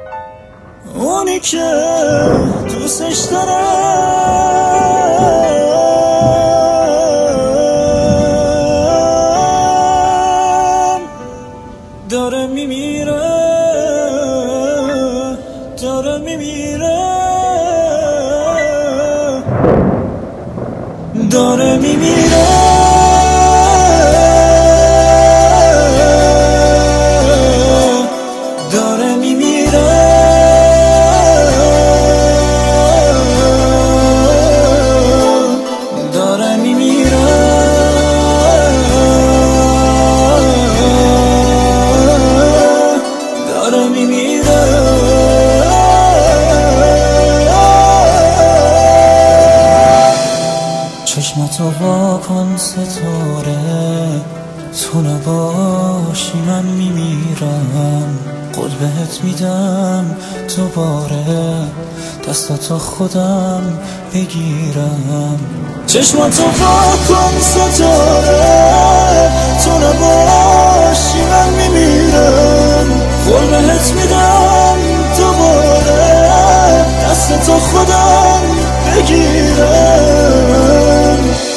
اونی که دوستش دارم داره میمیره، داره میمیره، داره میمیره، داره میمیره، داره میمیره، داره میمیره. چشمتو وا کن ستاره، تو نباشی من میمیرم. قول بهت میدم دوباره دستاتو خودم بگیرم. چشمتو وا کن ستاره، تو نباشی من میمیرم. قول بهت میدم دوباره دستاتو خودم بگیرم.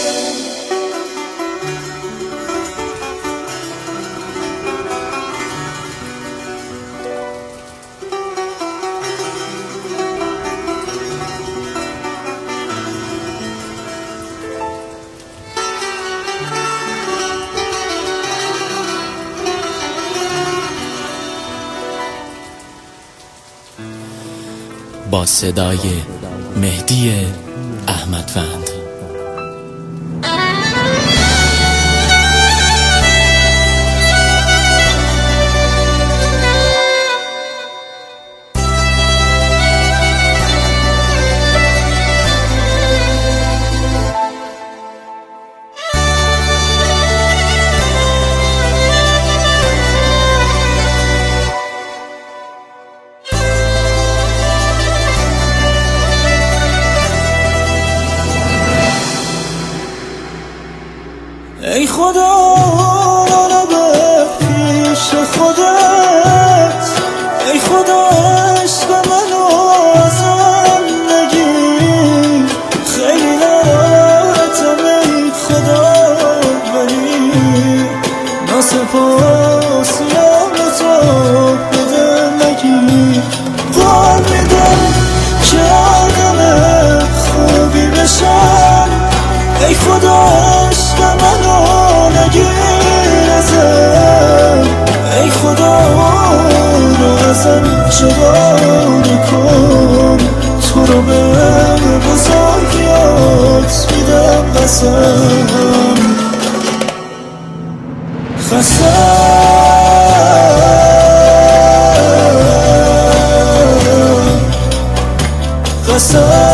با صدای مهدی احمدوند. ای خدا منو به پیش خودت، ای خدا عشق منو ازم نگیر. خیلی ناراحتم ای خدا، ولی ناسپاسیم تو بده نگیر. قول میدم که آدم خوبی بشم، ای خدا عشق منو نگیر ازم. ای خدا رو ازم جدا نکن، تو رو به بزرگیات میدم قسم. قسم